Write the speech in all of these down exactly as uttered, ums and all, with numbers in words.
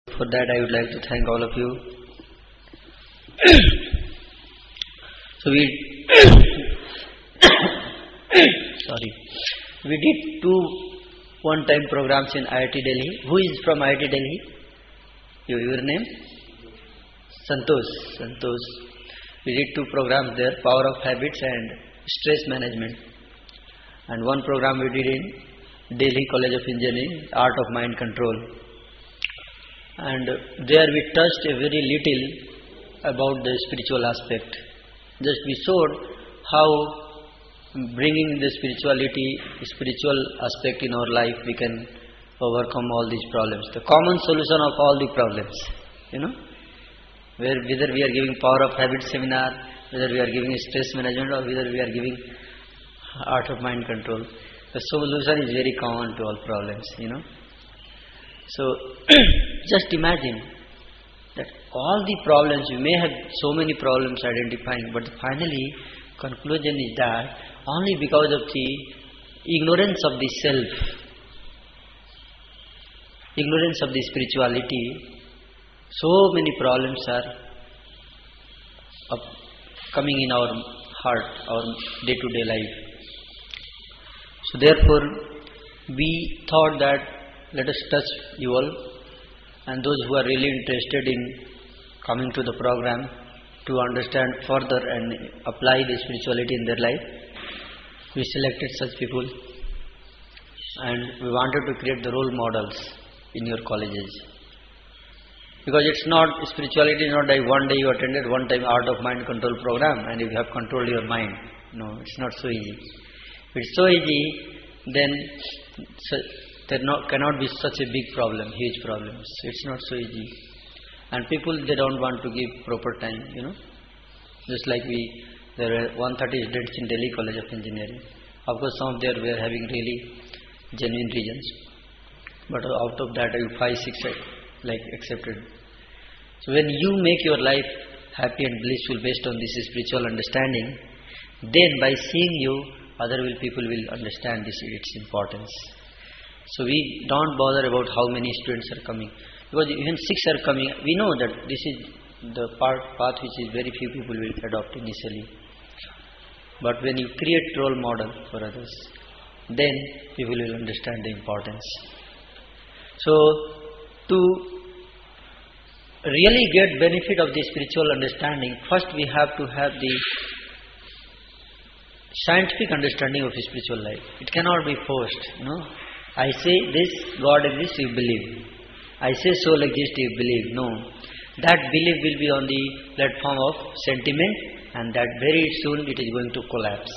For that, I would like to thank all of you. So we sorry, we did two one-time programs in I I T Delhi. Who is from I I T Delhi? You, your name? Santosh. Santosh. We did two programs there: Power of Habits and Stress Management. And one program we did in Delhi College of Engineering, Art of Mind Control. And there we touched a very little about the spiritual aspect. Just we showed how bringing the spirituality, spiritual aspect in our life, we can overcome all these problems. The common solution of all the problems, you know, where whether we are giving Power of Habit seminar, whether we are giving stress management, or whether we are giving Art of Mind Control, the solution is very common to all problems, you know. So, just imagine that all the problems, you may have so many problems identifying, but finally, conclusion is that only because of the ignorance of the self, ignorance of the spirituality, so many problems are up, coming in our heart, our day-to-day life. So therefore, we thought that let us touch you all, and those who are really interested in coming to the program to understand further and apply the spirituality in their life, we selected such people, and we wanted to create the role models in your colleges. Because it's not, spirituality is not like one day you attended one time Art of Mind Control program and you have controlled your mind. No, it's not so easy. If it's so easy, then so there not, cannot be such a big problem, huge problems. It's not so easy. And people, they don't want to give proper time, you know. Just like we, there were one hundred thirty students in Delhi College of Engineering. Of course, some of them were having really genuine reasons. But out of that, five, six, like accepted. So when you make your life happy and blissful based on this spiritual understanding, then by seeing you, other will, people will understand this, its importance. So we don't bother about how many students are coming. Because even six are coming, we know that this is the part, path which is very few people will adopt initially. But when you create role model for others, then people will understand the importance. So to really get benefit of the spiritual understanding, first we have to have the scientific understanding of spiritual life. It cannot be forced, you know. I say this, God exists, you believe. I say soul exists, you believe. No. That belief will be on the platform of sentiment, and that very soon it is going to collapse.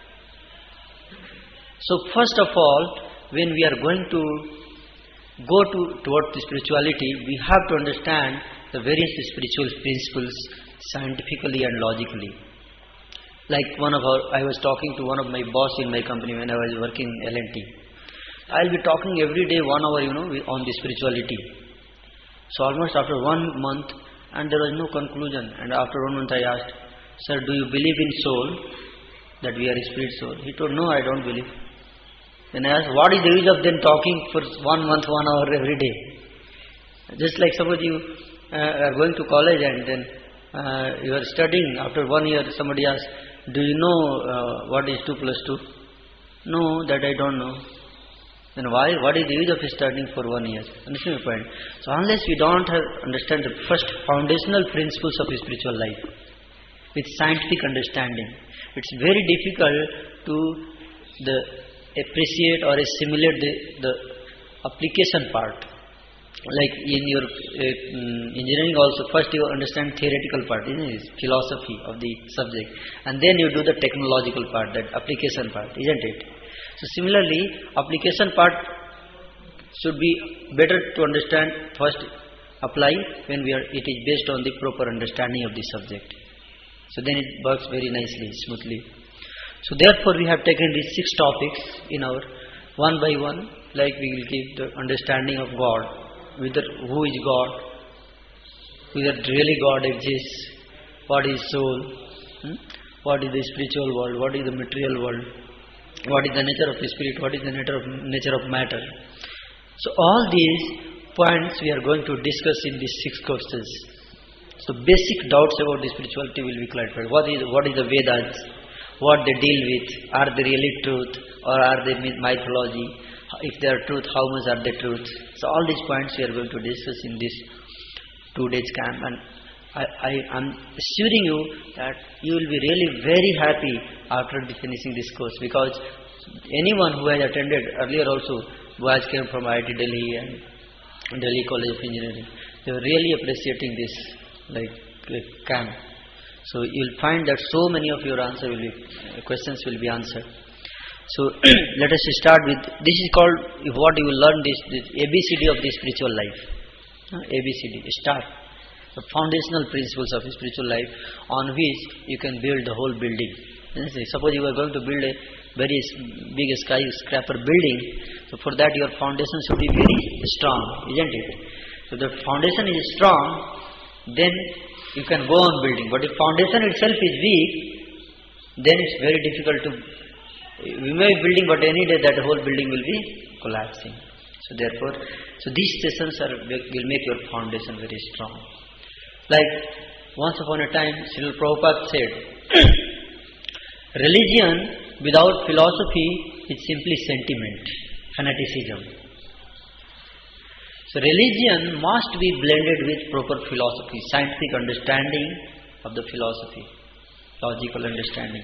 So first of all, when we are going to go to towards the spirituality, we have to understand the various spiritual principles scientifically and logically. Like one of our, I was talking to one of my boss in my company when I was working L and T. I'll be talking every day one hour, you know, on the spirituality. So almost after one month, and there was no conclusion. And after one month I asked, sir, do you believe in soul? That we are a spirit soul? He told, no, I don't believe. Then I asked, what is the use of then talking for one month, one hour every day? Just like suppose you uh, are going to college and then uh, you are studying. After one year, somebody asks, do you know uh, what is two plus two? No, that I don't know. Then why? What is the use of studying for one year? Understand my point? So unless we don't have, understand the first foundational principles of spiritual life with scientific understanding, it's very difficult to the appreciate or assimilate the, the application part. Like in your uh, engineering also, first you understand theoretical part, isn't it? Philosophy of the subject, and then you do the technological part, that application part, isn't it? So similarly, application part should be better to understand first, apply when we are, it is based on the proper understanding of the subject. So then it works very nicely, smoothly. So therefore we have taken these six topics in our one by one, like we will give the understanding of God, whether who is God, whether really God exists, what is soul, hmm? what is the spiritual world, what is the material world, what is the nature of the spirit, what is the nature of nature of matter. So all these points we are going to discuss in these six courses. So basic doubts about the spirituality will be clarified. What is what is the Vedas? What they deal with? Are they really truth or are they mythology? If they are truth, how much are they truth? So all these points we are going to discuss in this two days camp, and I, I am assuring you that you will be really very happy after finishing this course, because anyone who has attended earlier also, boys came from I I T Delhi and Delhi College of Engineering, they were really appreciating this like camp. So you will find that so many of your answer will be, questions will be answered. So let us start with, this is called, what you will learn, this, this A B C D of the spiritual life. Uh, A B C D, start. The foundational principles of spiritual life on which you can build the whole building. Suppose you are going to build a very big skyscraper building, so for that your foundation should be very strong, isn't it? So the foundation is strong, then you can go on building. But if foundation itself is weak, then it's very difficult to, we may be building, but any day that whole building will be collapsing. So therefore, so these sessions are, will make your foundation very strong. Like once upon a time, Srila Prabhupada said, religion without philosophy is simply sentiment, fanaticism. So religion must be blended with proper philosophy, scientific understanding of the philosophy, logical understanding.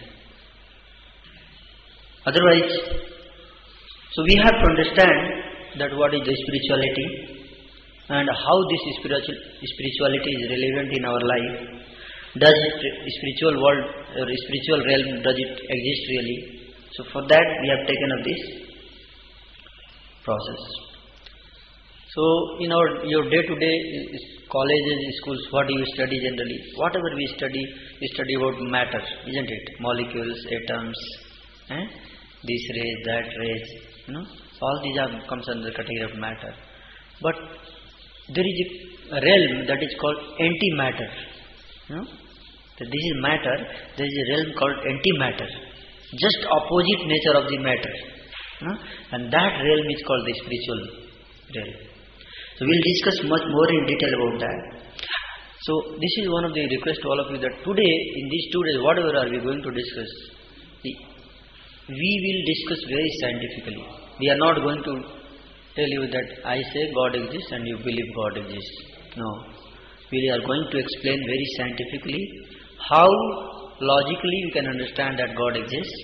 Otherwise, so we have to understand that what is the spirituality and how this spiritual, spirituality is relevant in our life. Does it, spiritual world or spiritual realm, does it exist really? So for that we have taken up this process. So in our your day-to-day colleges, schools, what do you study generally? Whatever we study, we study about matter, isn't it? Molecules, atoms, eh? This rays, that rays, you know. All these are comes under the category of matter. But there is a realm that is called antimatter. You know? So this is matter, there is a realm called antimatter. Just opposite nature of the matter. You know? And that realm is called the spiritual realm. So we'll discuss much more in detail about that. So this is one of the requests to all of you, that today, in these two days, whatever are we going to discuss, the, we will discuss very scientifically. We are not going to tell you that I say God exists and you believe God exists. No. We are going to explain very scientifically how logically we can understand that God exists,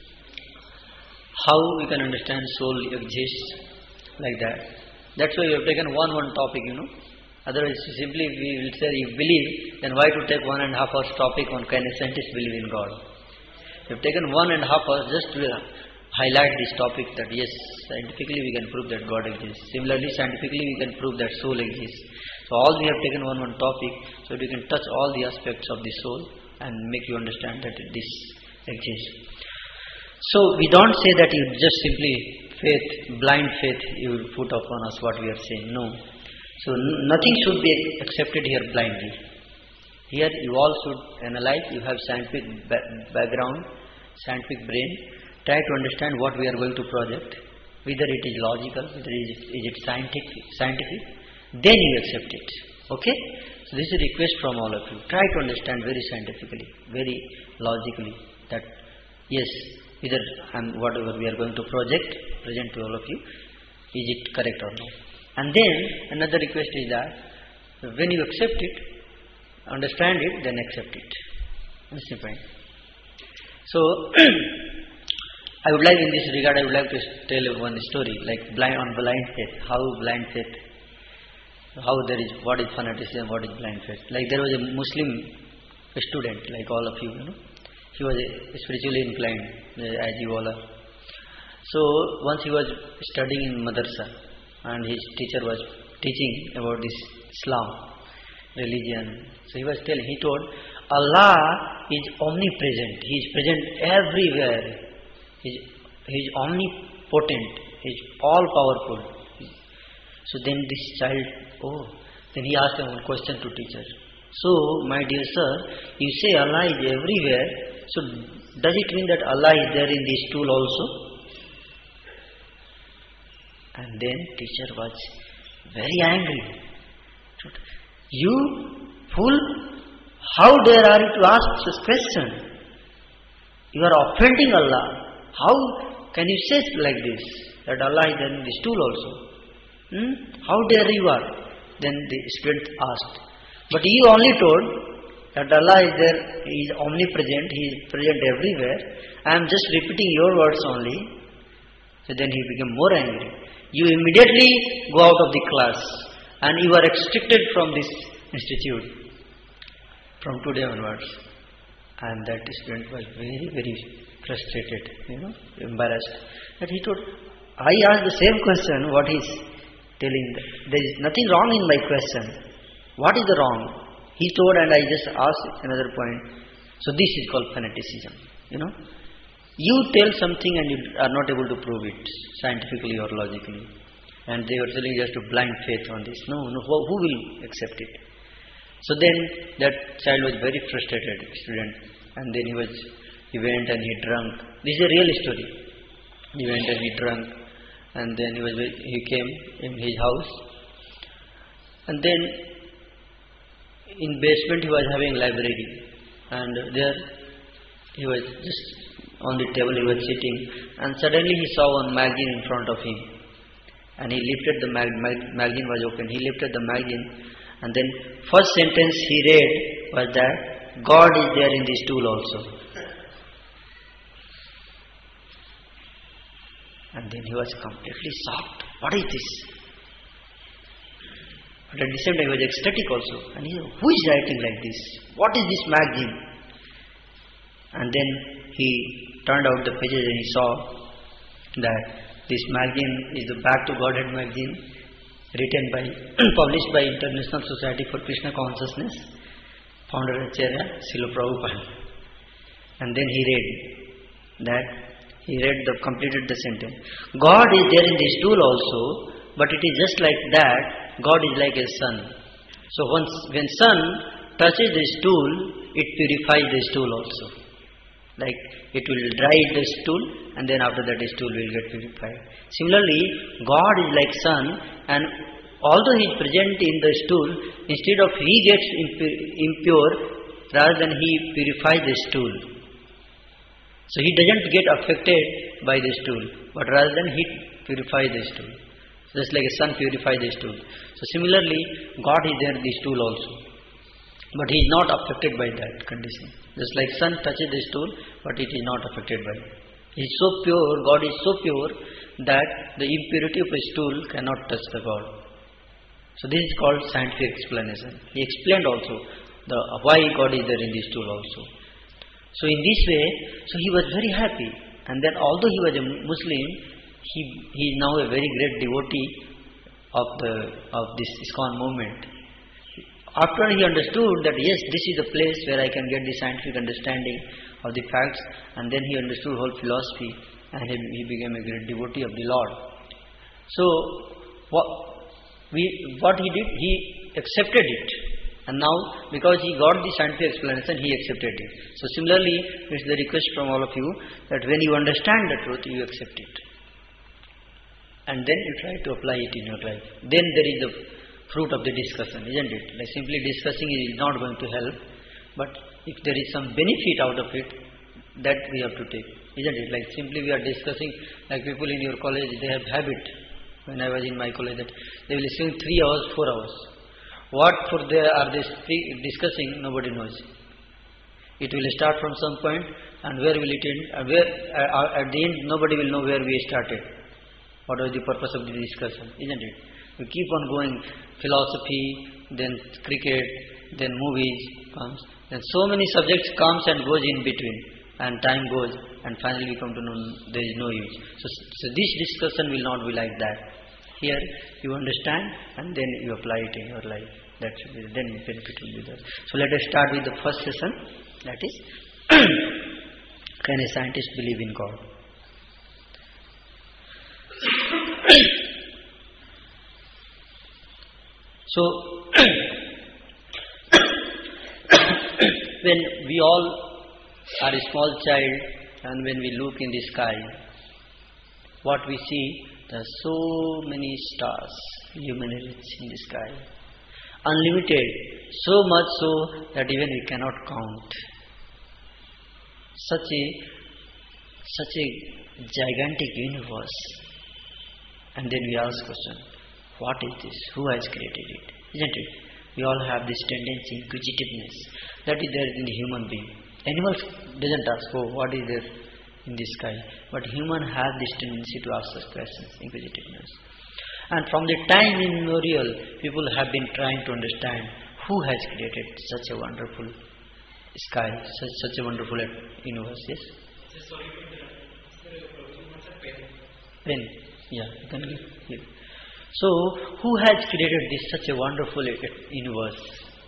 how we can understand soul exists, like that. That's why we have taken one one topic, you know. Otherwise, simply we will say you believe, then why to take one and a half hours topic on can a scientist believe in God? We have taken one and a half hours just to highlight this topic, that yes, scientifically we can prove that God exists. Similarly, scientifically we can prove that soul exists. So all we have taken one one topic, so that you can touch all the aspects of the soul and make you understand that this exists. So we don't say that you just simply faith, blind faith, you will put upon us what we are saying. No. So n- nothing should be accepted here blindly. Here you all should analyze, you have scientific ba- background, scientific brain, try to understand what we are going to project, whether it is logical, whether it is, is it scientific, scientific, then you accept it. Okay? So this is a request from all of you. Try to understand very scientifically, very logically, that yes, either and whatever we are going to project, present to all of you, is it correct or not. And then another request is that when you accept it, understand it, then accept it. That's the point. So I would like, in this regard, I would like to tell one story, like blind on blind faith. How blind faith, how there is, what is fanaticism, what is blind faith. Like there was a Muslim student, like all of you, you know. He was spiritually inclined, as you all are. So once he was studying in madrasa, and his teacher was teaching about this Islam, religion. So he was telling, he told, Allah is omnipresent. He is present everywhere. He is, he is omnipotent. He is all powerful. So then this child, oh, then he asked one question to teacher. So, my dear sir, you say Allah is everywhere. So, does it mean that Allah is there in this stool also? And then teacher was very angry. You fool, how dare are you to ask this question? You are offending Allah. How can you say like this? That Allah is there in the stool also. Hmm? How dare you are? Then the student asked. But he only told that Allah is there, He is omnipresent, He is present everywhere. I am just repeating your words only. So then he became more angry. You immediately go out of the class and you are restricted from this institute from today onwards. And that student was very, very frustrated, you know, embarrassed. That he told, I asked the same question, what he is telling. There is nothing wrong in my question. What is the wrong? He told and I just asked another point. So this is called fanaticism, you know. You tell something and you are not able to prove it scientifically or logically. And they were telling us to blind faith on this. No, no, who will accept it? So then that child was very frustrated, student. And then he was, he went and he drank. This is a real story. He went and he drank. And then he was, he came in his house. And then in basement he was having library. And there he was just on the table he was sitting, and suddenly he saw one magazine in front of him, and he lifted the mag, mag, magazine was open. He lifted the magazine, and then first sentence he read was that God is there in the stool also. And then he was completely shocked. What is this? But at the same time he was ecstatic also. And he said, who is writing like this? What is this magazine? And then he turned out the pages and he saw that this magazine is the Back to Godhead magazine, written by, published by International Society for Krishna Consciousness, founder Acharya Srila Prabhupada. And then he read that, he read the, completed the sentence. God is there in the stool also, but it is just like that, God is like a sun. So once, when sun touches the stool, it purifies the stool also. Like it will dry the stool and then after that the stool will get purified. Similarly, God is like sun, and although He is present in the stool, instead of He gets impure, rather than He purifies the stool. So He doesn't get affected by the stool, but rather than He purifies the stool. Just like a sun purifies the stool. So similarly, God is there in the stool also. But He is not affected by that condition. Just like sun touches the stool, but it is not affected by it. He is so pure, God is so pure, that the impurity of a stool cannot touch the God. So this is called scientific explanation. He explained also the why God is there in the stool also. So in this way, so he was very happy. And then although he was a Muslim, he, he is now a very great devotee of the of this ISKCON movement. After he understood that yes, this is the place where I can get the scientific understanding of the facts, and then he understood whole philosophy, and he, he became a great devotee of the Lord. So what, we, what he did, he accepted it. And now, because he got the scientific explanation, he accepted it. So similarly, it's the request from all of you that when you understand the truth, you accept it. And then you try to apply it in your life. Then there is the fruit of the discussion, isn't it? Like simply discussing is not going to help, but if there is some benefit out of it, that we have to take, isn't it? Like simply we are discussing, like people in your college, they have habit. When I was in my college, that they will listen three hours, four hours. What for they are they speak, discussing, nobody knows. It will start from some point, and where will it end? And where uh, at the end, nobody will know where we started. What was the purpose of the discussion, isn't it? We keep on going, philosophy, then cricket, then movies comes, then so many subjects comes and goes in between, and time goes, and finally we come to know there is no use. So, so this discussion will not be like that. Here you understand, and then you apply it in your life. That should be, then benefit will be there. So let us start with the first session. That is, can a scientist believe in God? So, when we all are a small child and when we look in the sky, what we see There are so many stars, luminaries in the sky. Unlimited, so much so that even we cannot count. Such a such a gigantic universe. And then we ask question, what is this? Who has created it? Isn't it? We all have this tendency, inquisitiveness. That is there in the human being. Animals doesn't ask, oh, what is there in the sky? But human has this tendency to ask such questions, inquisitiveness. And from the time immemorial, people have been trying to understand who has created such a wonderful sky, such, such a wonderful universe. Yes? Sorry to interrupt. There is a problem. What's a pen? Pen. Yeah, you can give. give. So, who has created this such a wonderful universe?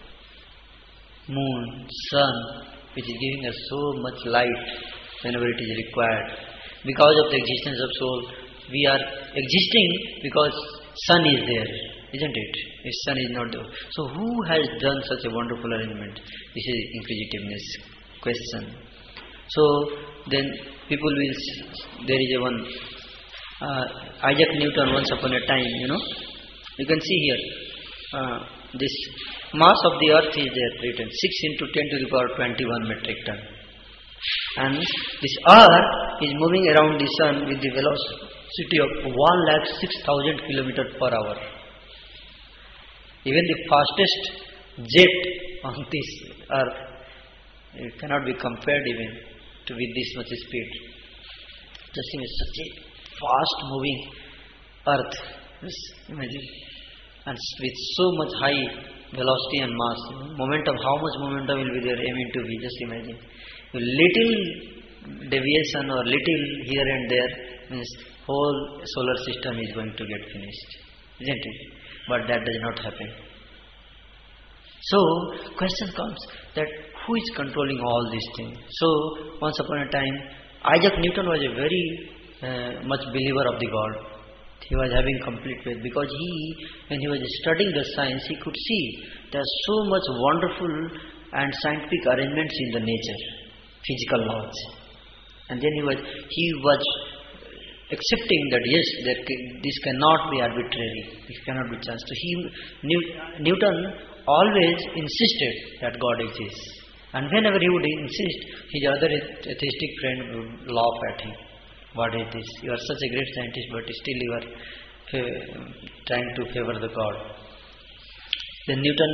Moon, sun, which is giving us so much light whenever it is required. Because of the existence of soul, we are existing because sun is there, isn't it? If sun is not there. So who has done such a wonderful arrangement? This is inquisitiveness question. So then people will, there is a one, uh, Isaac Newton once upon a time, you know, you can see here, uh, this mass of the earth is there written, six into ten to the power twenty-one metric ton. And this earth is moving around the sun with the velocity of one lakh six thousand kilometers per hour. Even the fastest jet on this earth, it cannot be compared even to with this much speed. Just imagine such a fast moving earth. Just imagine. And with so much high velocity and mass, you know, momentum, how much momentum will be there aiming to be, just imagine. Little deviation or little here and there means whole solar system is going to get finished, isn't it? But that does not happen. So, question comes that who is controlling all these things? So, once upon a time, Isaac Newton was a very uh, much believer of the God. He was having complete faith because he, when he was studying the science, he could see there are so much wonderful and scientific arrangements in the nature, physical laws. And then he was he was accepting that yes, that this cannot be arbitrary, it cannot be chance. So he, Newton always insisted that God exists. And whenever he would insist, his other atheistic friend would laugh at him. What is this? You are such a great scientist, but still you are trying to favor the God. Then Newton,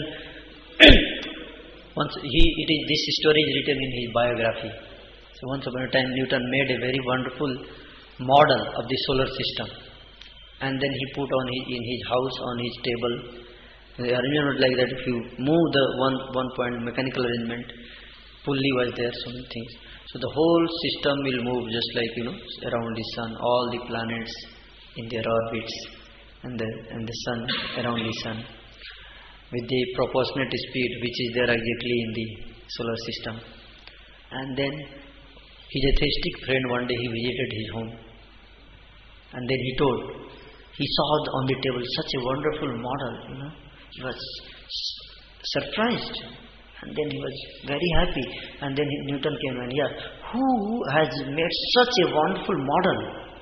once he, it is this story is written in his biography. So once upon a time, Newton made a very wonderful model of the solar system, and then he put on his, in his house on his table. The arrangement was like that. If you move the one one point mechanical arrangement, pulley was there, so many things. So the whole system will move just like, you know, around the sun, all the planets in their orbits, and the and the sun around the sun, with the proportionate speed which is there exactly in the solar system. And then his atheistic friend one day he visited his home, and then he told, he saw on the table such a wonderful model, you know, he was surprised. And then he was very happy. And then Newton came and, yeah, who has made such a wonderful model?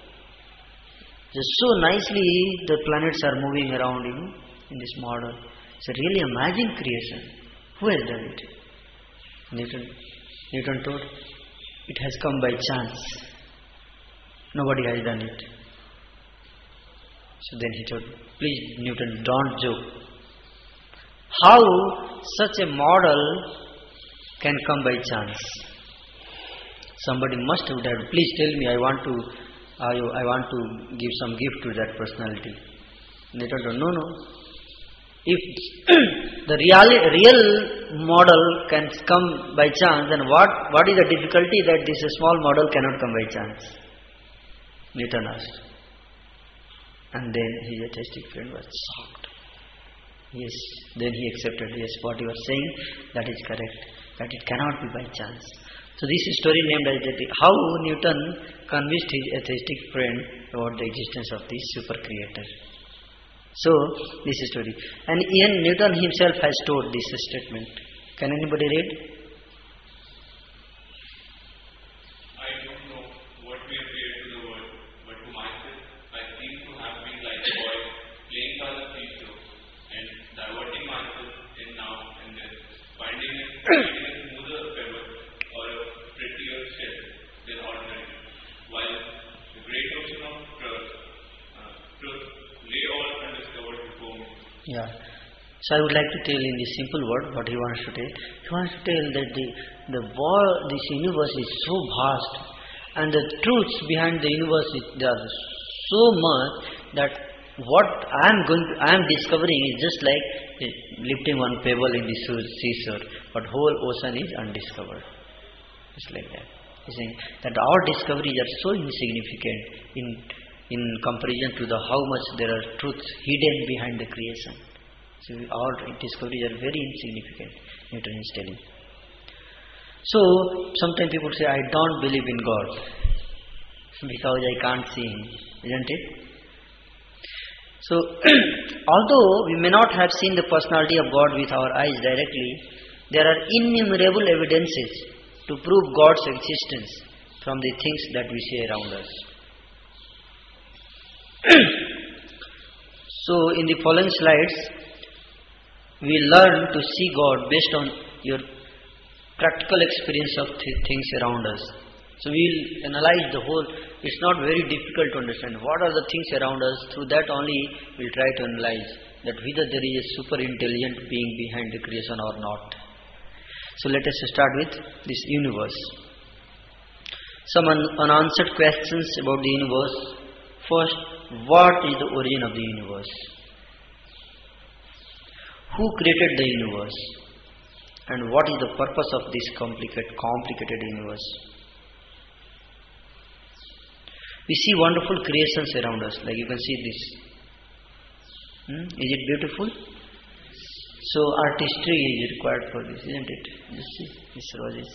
Just so nicely the planets are moving around, you know, in this model. It's a really amazing creation. Who has done it? Newton, Newton told, it has come by chance. Nobody has done it. So then he told, please Newton, don't joke. How such a model can come by chance? Somebody must have done. Please tell me. I want to. I, I want to give some gift to that personality. They told him, no, no. If the real real model can come by chance, then what what is the difficulty that this small model cannot come by chance? Newton asked. And then his atheistic friend was shocked. Yes, then he accepted, yes, what you are saying, that is correct, that it cannot be by chance. So this is story named as that, how Newton convinced his atheistic friend about the existence of the super creator. So, this is story. And even Newton himself has told this statement. Can anybody read? I don't know what we have created in the world, but to myself, I seem to So I would like to tell in this simple word what he wants to tell. He wants to tell that the the world, this universe is so vast, and the truths behind the universe is there are so much that what I am going to, I am discovering is just like lifting one pebble in the seashore, but whole ocean is undiscovered. Just like that. He's saying that our discoveries are so insignificant in in comparison to the how much there are truths hidden behind the creation. So our discoveries are very insignificant, Newton is telling. So sometimes people say, I don't believe in God because I can't see Him, isn't it? So although we may not have seen the personality of God with our eyes directly, there are innumerable evidences to prove God's existence from the things that we see around us. So in the following slides, we learn to see God based on your practical experience of th- things around us. So we will analyze the whole. It's not very difficult to understand what are the things around us. Through that only we will try to analyze that whether there is a super intelligent being behind the creation or not. So let us start with this universe. Some un- unanswered questions about the universe. First, what is the origin of the universe? Who created the universe? And what is the purpose of this complicated, complicated universe? We see wonderful creations around us, like you can see this. Hmm? Is it beautiful? So artistry is required for this, isn't it? You see, these roses.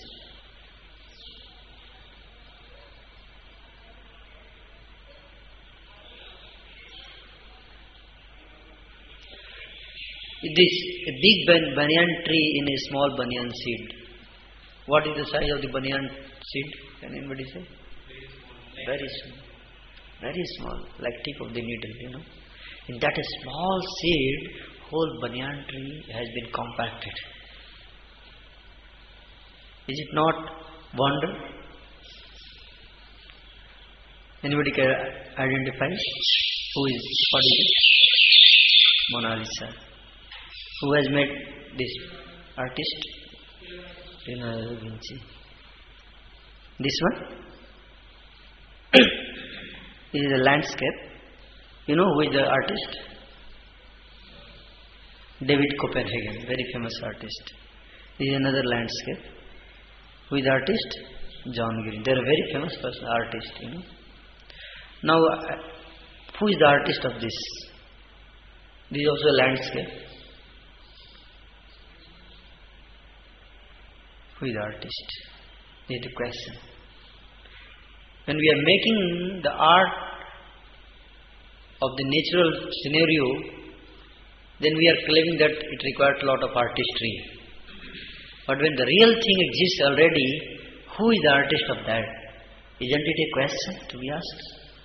This a big ban- banyan tree in a small banyan seed. What is the size of the banyan seed? Can anybody say? Very small. Very small, like tip of the needle, you know. In that a small seed, whole banyan tree has been compacted. Is it not wonder? Anybody can identify? Who is, what is it? Mona Lisa. Who has made this artist? Leonardo da Vinci. This one? This is a landscape. You know who is the artist? David Copenhagen, very famous artist. This is another landscape. Who is the artist? John Green. They are a very famous person, artist, you know. Now, uh, who is the artist of this? This is also a landscape. Who is the artist? This is the question. When we are making the art of the natural scenario, then we are claiming that it requires a lot of artistry. But when the real thing exists already, who is the artist of that? Isn't it a question to be asked?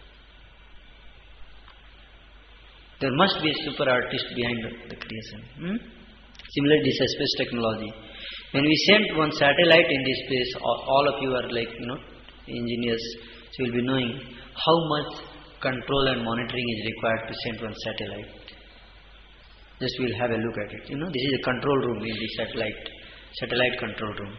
There must be a super artist behind the, the creation. Hmm? Similarly, this is space technology. When we sent one satellite in this space, all, all of you are like, you know, engineers, so you will be knowing how much control and monitoring is required to send one satellite. Just we will have a look at it. You know, this is a control room in the satellite, satellite control room.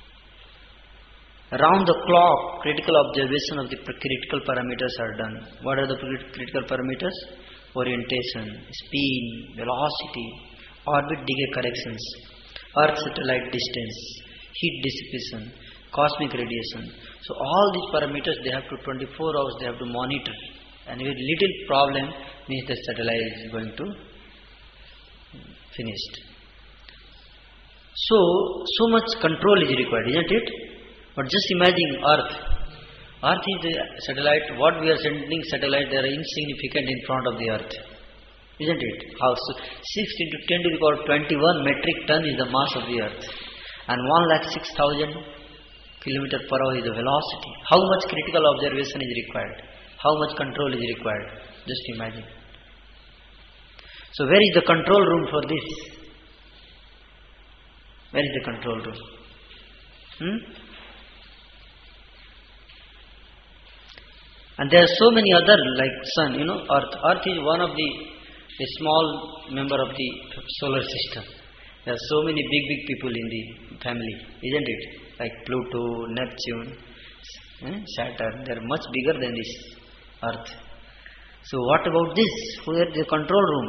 Around the clock, critical observation of the critical parameters are done. What are the critical parameters? Orientation, speed, velocity, orbit decay corrections, Earth satellite distance, heat dissipation, cosmic radiation. So all these parameters they have to twenty-four hours they have to monitor. And with little problem means the satellite is going to finished. So, so much control is required, isn't it? But just imagine Earth. Earth is the satellite. What we are sending satellite, they are insignificant in front of the Earth. Isn't it? How? So six into ten to the power twenty-one metric ton is the mass of the Earth. And one lakh six thousand kilometer per hour is the velocity. How much critical observation is required? How much control is required? Just imagine. So where is the control room for this? Where is the control room? Hmm? And there are so many other like sun, you know, Earth. Earth is one of the a small member of the solar system. There are so many big, big people in the family, isn't it? Like Pluto, Neptune, eh, Saturn. They are much bigger than this Earth. So what about this? Where is the control room?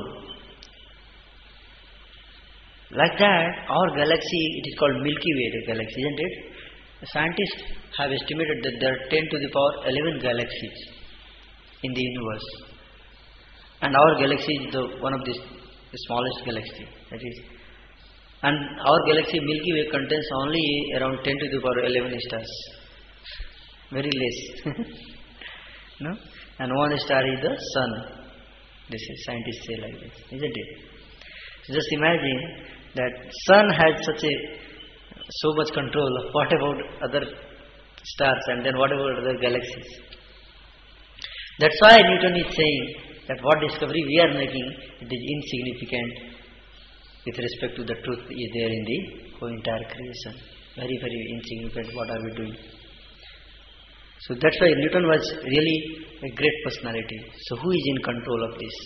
Like that, our galaxy, it is called Milky Way galaxy, isn't it? Scientists have estimated that there are ten to the power eleven galaxies in the universe. And our galaxy is the one of the smallest galaxy. That is, and our galaxy Milky Way contains only around ten to the power eleven stars. Very less. No? And one star is the sun. This is scientists say like this, isn't it? So just imagine that sun has such a so much control of what about other stars and then what about other galaxies. That's why Newton is saying that what discovery we are making, it is insignificant with respect to the truth is there in the whole entire creation. Very, very insignificant. What are we doing? So that's why Newton was really a great personality. So who is in control of this?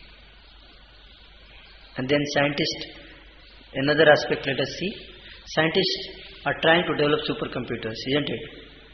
And then scientists, another aspect let us see. Scientists are trying to develop supercomputers, isn't it?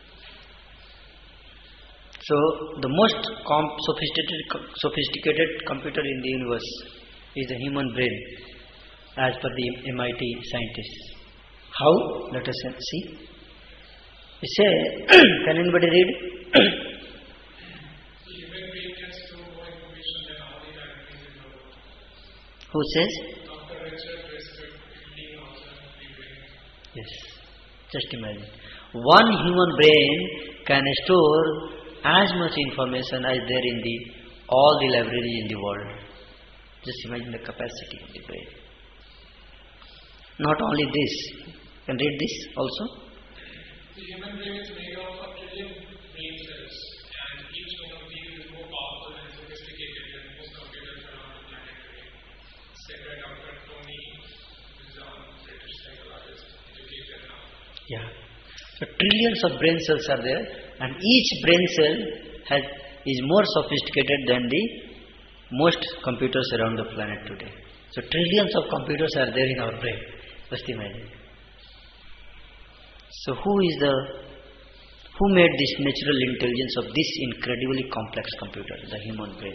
So the most comp- sophisticated, sophisticated computer in the universe is the human brain, as per the M I T scientists. How? Let us see. We say, can anybody read? The human brain can store more information than all the diabetes in the world. Who says? Doctor Richard Prescott, Indian author, the brain. Yes. Just imagine. One human brain can store as much information as there in the all the libraries in the world. Just imagine the capacity of the brain. Not only this, can read this also. The human brain is made of a trillion brain cells, and each one of these is more powerful and sophisticated than most computers around the planet today. Said by Doctor Tony Buzan, British psychologist, educated now. Yeah. So trillions of brain cells are there, and each brain cell has is more sophisticated than the most computers around the planet today. So trillions of computers are there in our brain. Just imagine. So who is the who made this natural intelligence of this incredibly complex computer, the human brain?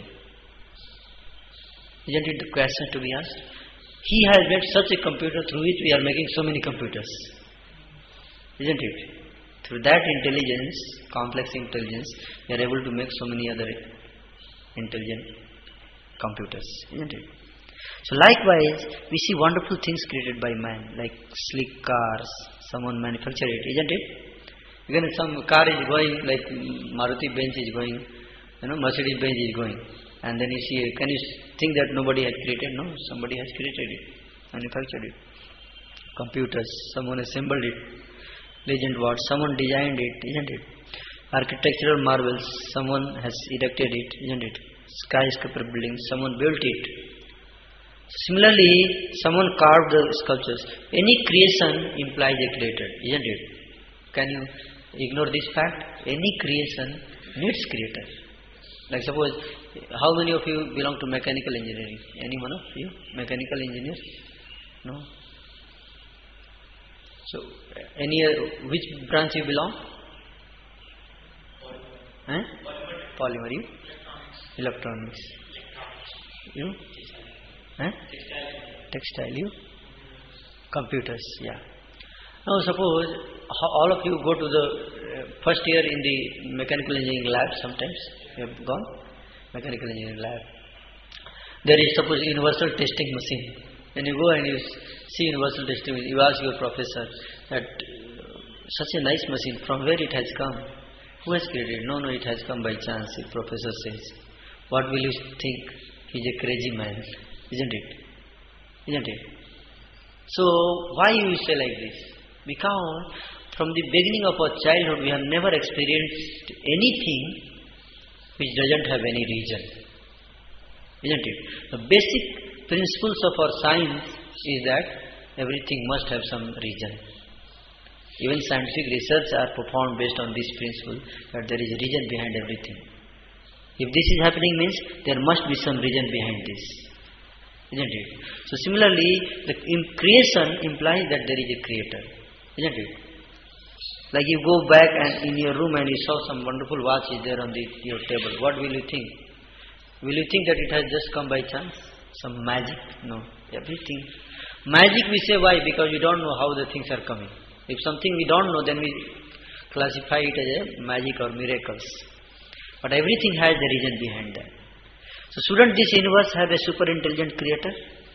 Isn't it the question to be asked? He has made such a computer through which we are making so many computers. Isn't it? Through that intelligence, complex intelligence, we are able to make so many other intelligent computers. Isn't it? So likewise, we see wonderful things created by man, like sleek cars, someone manufactured it, isn't it? Again, some car is going, like Maruti Benz is going, you know, Mercedes Benz is going. And then you see, can you think that nobody has created? No, somebody has created it, manufactured it. Computers, someone assembled it. Legend what? Someone designed it, isn't it? Architectural marvels, someone has erected it, isn't it? Skyscraper buildings, someone built it. Similarly, someone carved the sculptures. Any creation implies a creator, isn't it? Can you ignore this fact? Any creation needs creator. Like suppose, how many of you belong to mechanical engineering? Any one of you? Mechanical engineers? No? So, any uh, which branch you belong? Polymer. Eh? Polymer. You? Electronics. Electronics. You? Eh? Textile. You? Computers. Yeah. Now suppose all of you go to the uh, first year in the mechanical engineering lab. Sometimes you have gone mechanical engineering lab. There is suppose universal testing machine. When you go and you see universal testing, you ask your professor that uh, such a nice machine, from where it has come? Who has created it? No, no, it has come by chance, the professor says. What will you think? He is a crazy man, isn't it? Isn't it? So, why you say like this? Because from the beginning of our childhood, we have never experienced anything which doesn't have any reason. Isn't it? The basic principles of our science is that everything must have some reason. Even scientific research are performed based on this principle that there is a reason behind everything. If this is happening means there must be some reason behind this. isn't it? So similarly, the in creation implies that there is a creator, isn't it? Like you go back and in your room and you saw some wonderful watch is there on the, your table. What will you think? Will you think that it has just come by chance? Some magic? No. Everything. Magic we say why? Because we don't know how the things are coming. If something we don't know, then we classify it as a magic or miracles. But everything has the reason behind that. So shouldn't this universe have a super intelligent creator?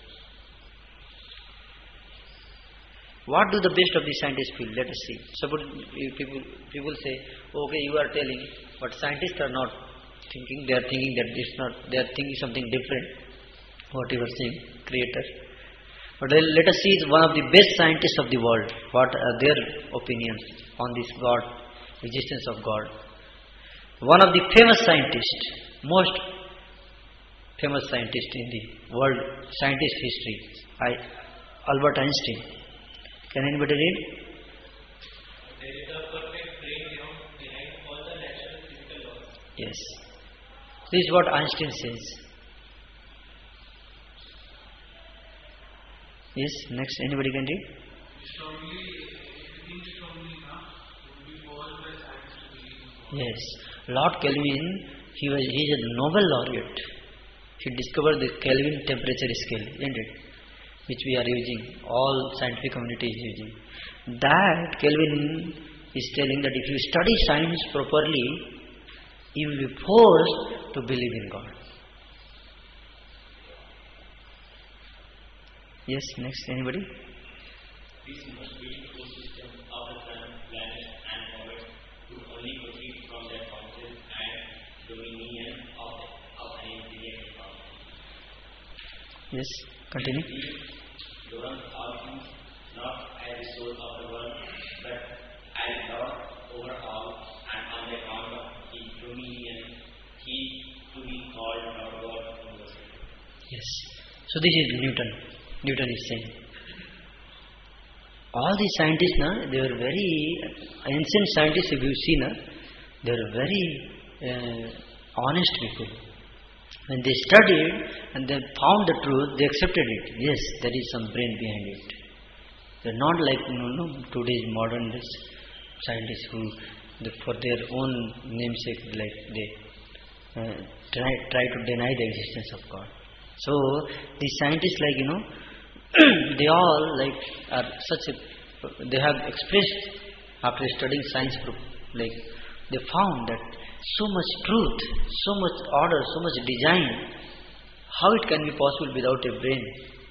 What do the best of the scientists feel? Let us see. Suppose people, people say, okay, you are telling, but scientists are not thinking, they are thinking that it's not, they are thinking something different, what you are saying, creator. But let us see one of the best scientists of the world, what are their opinions on this God, existence of God. One of the famous scientists, most famous scientist in the world, scientist history, I, Albert Einstein. Can anybody read? There is a perfect brain behind all the natural physical laws. Yes. This is what Einstein says. Yes, next, anybody can read? Strongly, think strongly enough, would be forced by science to believe in God. Yes. Lord Kelvin, he was he is a Nobel laureate. He discovered the Kelvin temperature scale, isn't it? Which we are using, all scientific community is using. That Kelvin is telling that if you study science properly, you will be forced to believe in God. Yes, next, anybody? This must be the system of the sun, planet and comet to only proceed from their council and dominion of, of an intelligent power. Yes, continue. Governs all things not as the soul of the world, but as Lord over all, and on the account of his dominion, he to be called Lord God universal. Yes. So this is Newton. Newton is saying. All these scientists, na, they were very ancient scientists. If you see, na, they were very uh, honest people. When they studied and they found the truth, they accepted it. Yes, there is some brain behind it. They are not like no, no, today's modern this scientists who, the, for their own namesake, like they uh, try try to deny the existence of God. So these scientists, like you know, they all like are such a. They have expressed after studying science, like they found that so much truth, so much order, so much design. How it can be possible without a brain?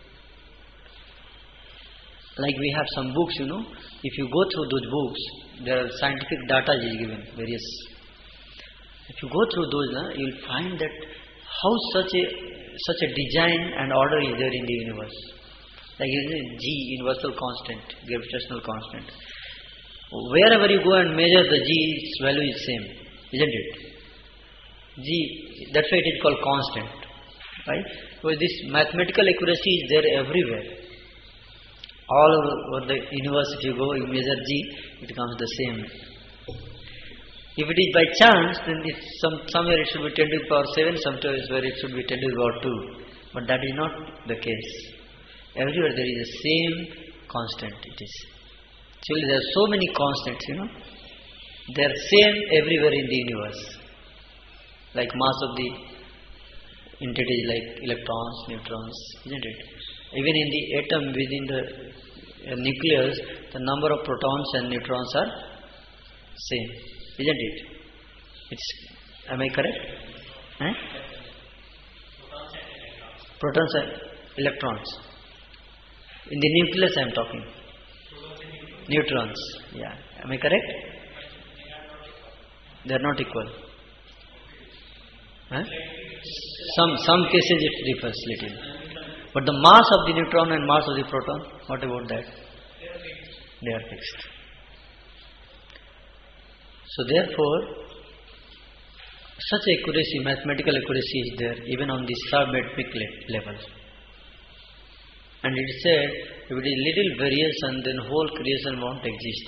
Like we have some books, you know. If you go through those books, there are scientific data is given, various. If you go through those, na, you will find that how such a such a design and order is there in the universe. Like you say, G, universal constant, gravitational constant. Wherever you go and measure the G, its value is same, isn't it? G, that's why it is called constant, right? Because this mathematical accuracy is there everywhere. All over the universe, if you go, you measure G, it comes the same. If it is by chance, then it's some, somewhere it should be ten to the power seven, somewhere it should be ten to the power two. But that is not the case. Everywhere there is the same constant, it is. Actually, there are so many constants, you know. They are same everywhere in the universe. Like mass of the entities like electrons, neutrons, isn't it? Even in the atom, within the uh, nucleus, the number of protons and neutrons are same, isn't it? It's, am I correct? Eh? Protons and electrons. In the nucleus I am talking. Neutrons. Yeah. Am I correct? They are not equal. Huh? Some some cases it differs little. But the mass of the neutron and mass of the proton, what about that? They are fixed. So therefore, such accuracy, mathematical accuracy is there even on the subatomic level. And it said, if it is little variation, then whole creation won't exist.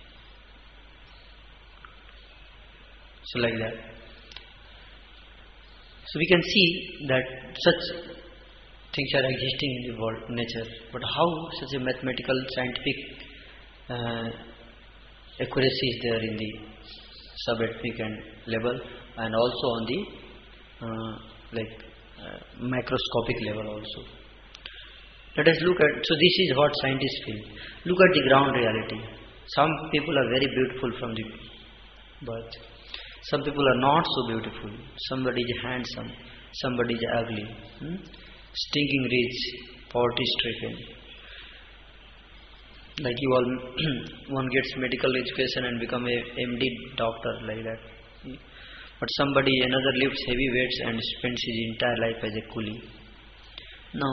So like that. So we can see that such things are existing in the world, nature. But how such a mathematical, scientific uh, accuracy is there in the subatomic and level, and also on the uh, like uh, microscopic level also. Let us look at, so this is what scientists feel. Look at the ground reality. Some people are very beautiful from the birth. Some people are not so beautiful. Somebody is handsome, somebody is ugly, hmm? stinking rich, poverty stricken. Like you all, one gets medical education and become a M D doctor like that. But somebody, another lifts heavy weights and spends his entire life as a coolie. No.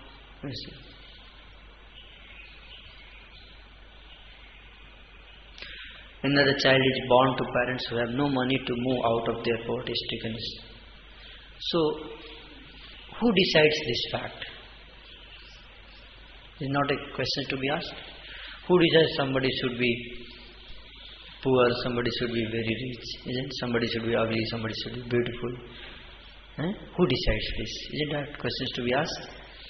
Another child is born to parents who have no money to move out of their poverty strickenness. So, who decides this fact? It's not a question to be asked. Who decides somebody should be poor, somebody should be very rich, isn't it? Somebody should be ugly, somebody should be beautiful. Eh? Who decides this? Isn't that questions to be asked?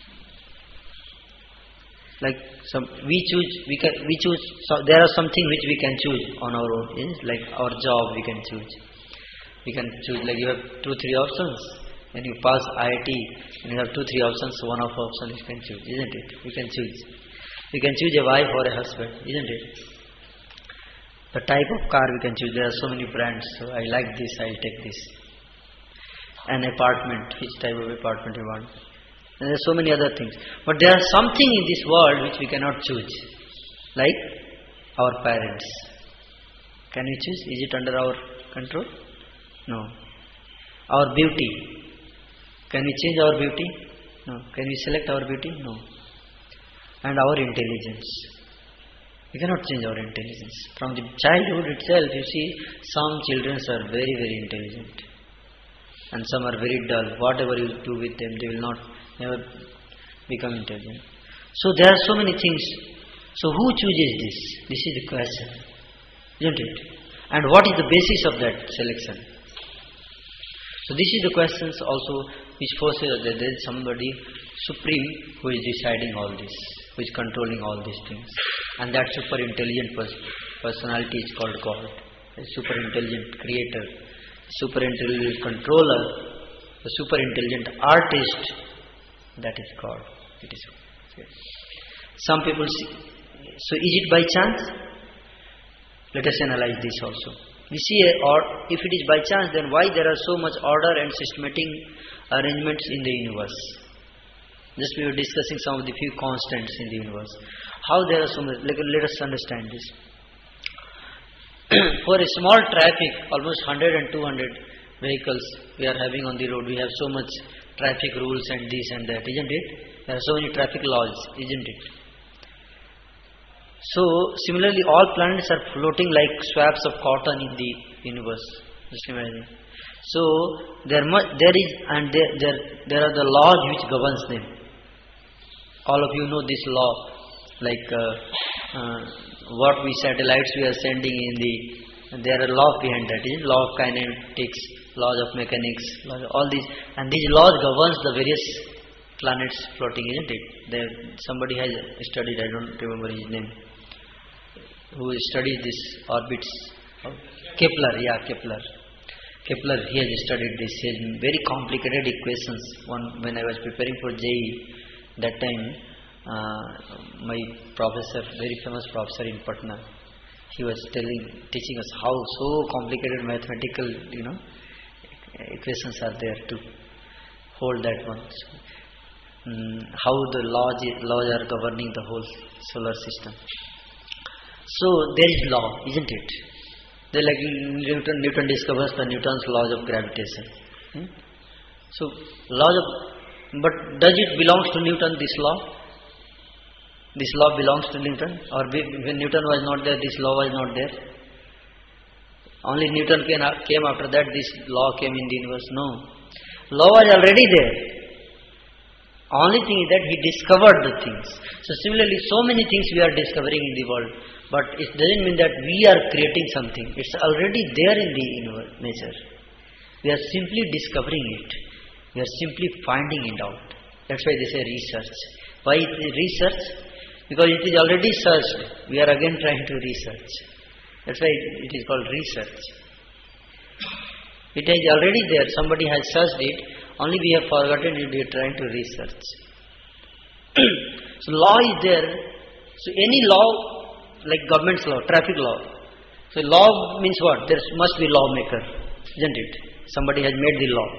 Like some, we choose, we can, we choose. So there are something which we can choose on our own. Yes? Like our job, we can choose. We can choose. Like you have two, three options. When you pass I I T, and you have two, three options. One of options you can choose, isn't it? We can choose. We can choose a wife or a husband, isn't it? The type of car we can choose. There are so many brands. So I like this. I'll take this. An apartment. Which type of apartment you want? And there are so many other things. But there is something in this world which we cannot choose. Like our parents. Can we choose? Is it under our control? No. Our beauty. Can we change our beauty? No. Can we select our beauty? No. And our intelligence. We cannot change our intelligence. From the childhood itself, you see, some children are very, very intelligent. And some are very dull. Whatever you do with them, they will not never become intelligent. So there are so many things. So who chooses this? This is the question, isn't it? And what is the basis of that selection? So this is the questions also which forces that there is somebody supreme who is deciding all this, who is controlling all these things. And that super intelligent pers- personality is called God. A super intelligent creator, super intelligent controller, a super intelligent artist. That is God. It is. Some people see. So is it by chance? Let us analyze this also. We see, a, or if it is by chance, then why there are so much order and systematic arrangements in the universe? Just we were discussing some of the few constants in the universe. How there are so many. Let, let us understand this. For a small traffic, almost one hundred and two hundred vehicles we are having on the road. We have so much traffic rules and this and that, isn't it? There are so many traffic laws, isn't it? So, similarly, all planets are floating like swabs of cotton in the universe. Just imagine. So, there must, there is, and there, there, there are the laws which governs them. All of you know this law, like uh, uh, what we satellites we are sending in the, there are laws behind that, is law of kinetics, laws of mechanics, laws of all these, and these laws governs the various planets floating, isn't it? There, somebody has studied, I don't remember his name, who studied this orbits. Kepler, yeah, Kepler. Kepler, he has studied this. He has very complicated equations. One, when I was preparing for J E E, that time, uh, my professor, very famous professor in Patna, he was telling, teaching us how so complicated mathematical, you know, equations are there to hold that one. So, um, how the laws, laws are governing the whole solar system. So there is law, isn't it? They like Newton. Newton discovers the Newton's laws of gravitation. Hmm? So laws of, but does it belongs to Newton? This law. This law belongs to Newton, or when Newton was not there, this law was not there. Only Newton came after that. This law came in the universe. No, law was already there. Only thing is that he discovered the things. So similarly, so many things we are discovering in the world, but it doesn't mean that we are creating something. It's already there in the universe, nature. We are simply discovering it. We are simply finding it out. That's why they say research. Why it is research? Because it is already searched. We are again trying to research. That's why it is called research. It is already there. Somebody has searched it. Only we have forgotten it. We are trying to research. So law is there. So any law, like government's law, traffic law. So law means what? There must be lawmaker, isn't it? Somebody has made the law.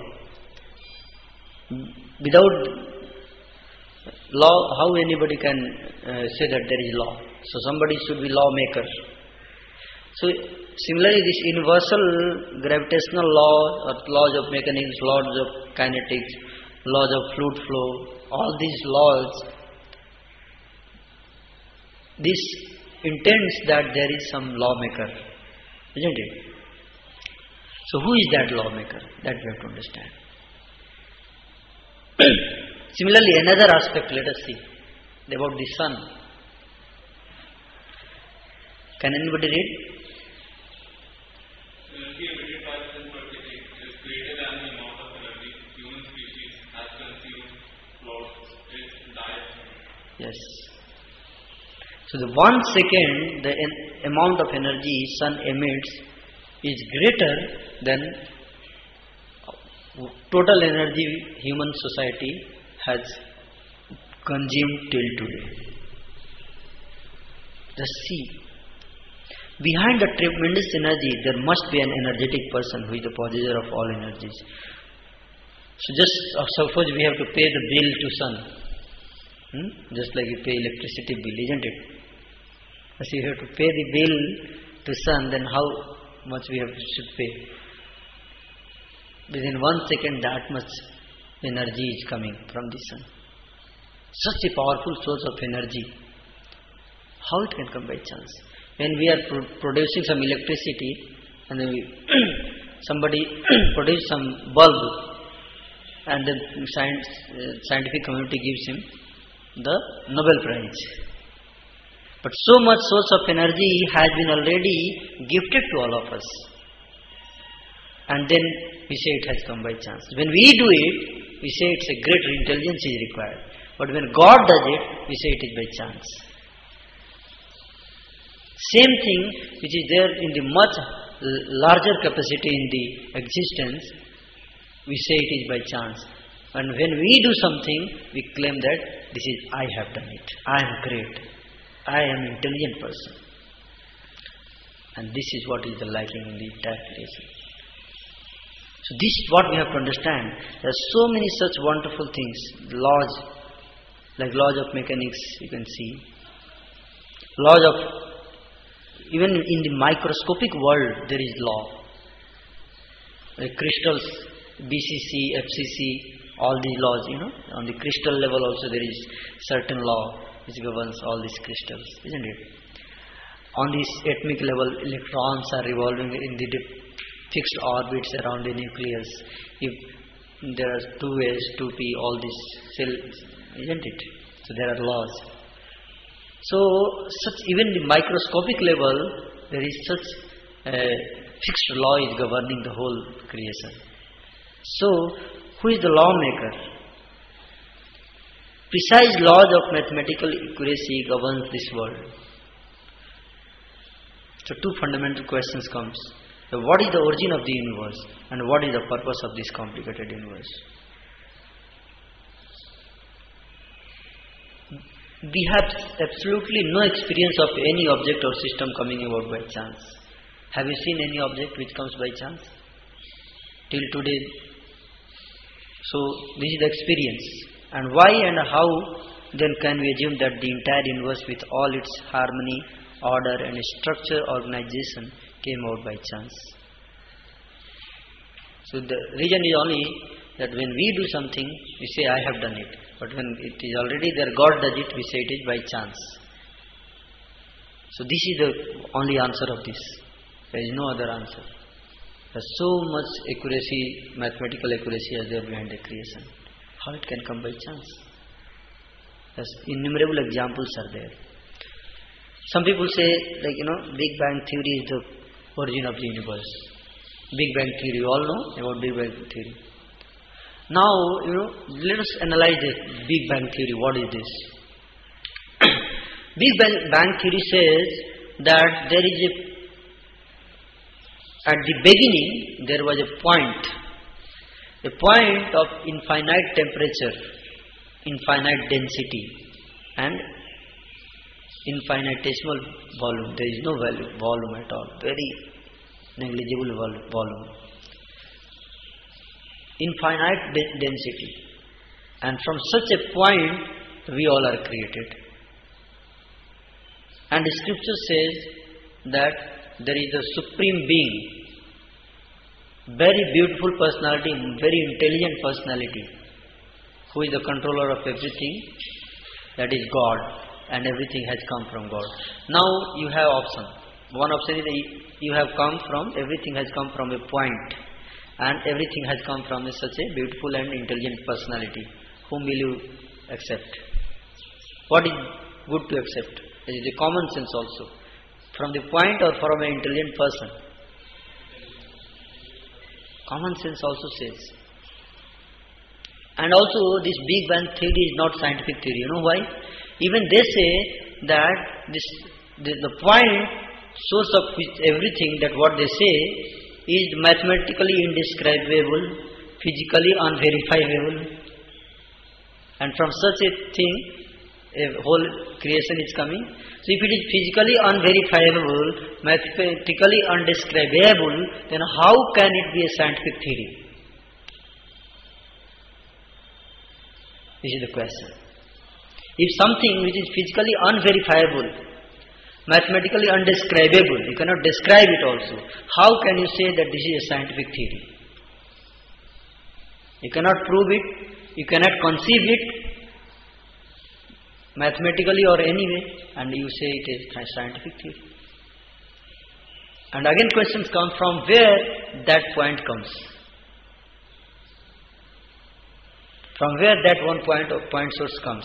Without law, how anybody can uh, say that there is law? So somebody should be lawmaker. So similarly, this universal gravitational law, or laws of mechanics, laws of kinetics, laws of fluid flow, all these laws, this intends that there is some lawmaker, isn't it? So who is that lawmaker? That we have to understand. Similarly, another aspect, let us see about the sun. Can anybody read? Energy emitted by the sun per second is greater than the amount of energy human species has consumed throughout its entire history. Yes. So the one second, the en- amount of energy sun emits is greater than total energy human society has consumed till today. Just see. Behind the tremendous energy, there must be an energetic person who is the possessor of all energies. So just uh, suppose we have to pay the bill to sun. Hmm? Just like you pay electricity bill, isn't it? If you have to pay the bill to sun, then how much we have to should pay? Within one second, that much energy is coming from the sun. Such a powerful source of energy. How it can come by chance? When we are pro- producing some electricity, and then we somebody produces some bulb, and the science, uh, scientific community gives him the Nobel Prize. But so much source of energy has been already gifted to all of us. And then we say it has come by chance. When we do it, we say it's a greater intelligence is required. But when God does it, we say it is by chance. Same thing which is there in the much larger capacity in the existence, we say it is by chance. And when we do something, we claim that this is I have done it. I am great. I am an intelligent person. And this is what is the lacking in the entire creation. So this is what we have to understand. There are so many such wonderful things. Laws, like laws of mechanics, you can see. Laws of, even in the microscopic world, there is law. Like crystals, B C C, F C C, all these laws, you know. On the crystal level also there is certain law which governs all these crystals, isn't it? On this atomic level, electrons are revolving in the fixed orbits around the nucleus. If there are two S, two P, all these cells, isn't it? So there are laws. So such even the microscopic level, there is such a fixed law is governing the whole creation. So who is the lawmaker? Precise laws of mathematical accuracy governs this world. So two fundamental questions comes. So what is the origin of the universe and what is the purpose of this complicated universe? We have absolutely no experience of any object or system coming about by chance. Have you seen any object which comes by chance? Till today. So this is the experience. And why and how then can we assume that the entire universe with all its harmony, order and structure, organization came out by chance? So the reason is only that when we do something, we say I have done it. But when it is already there, God does it, we say it is by chance. So this is the only answer of this. There is no other answer. There is so much accuracy, mathematical accuracy is there behind the creation. How it can come by chance? There's innumerable examples are there. Some people say, like, you know, Big Bang theory is the origin of the universe. Big Bang theory, you all know about Big Bang theory. Now, you know, let us analyze this Big Bang Theory. What is this? Big Bang, Bang Theory says that there is a, at the beginning, there was a point, a point of infinite temperature, infinite density, and infinitesimal volume. There is no value, volume at all, very negligible vol- volume. Infinite de- density. And from such a point, we all are created. And the scripture says that there is a supreme being, very beautiful personality, very intelligent personality, who is the controller of everything, that is God, and everything has come from God. Now you have option. One option is you have come from, everything has come from a point, and everything has come from a, such a beautiful and intelligent personality. Whom will you accept? What is good to accept? It is the common sense also. From the point or from an intelligent person? Common sense also says. And also this Big Bang theory is not scientific theory. You know why? Even they say that this the, the point, source of which everything, that what they say is mathematically indescribable, physically unverifiable. And from such a thing, a whole creation is coming. So if it is physically unverifiable, mathematically undescribable, then how can it be a scientific theory? This is the question. If something which is physically unverifiable, mathematically undescribable, you cannot describe it also, how can you say that this is a scientific theory? You cannot prove it, you cannot conceive it mathematically or any way, and you say it is a scientific theory. And again questions come from where that point comes. From where that one point or point source comes.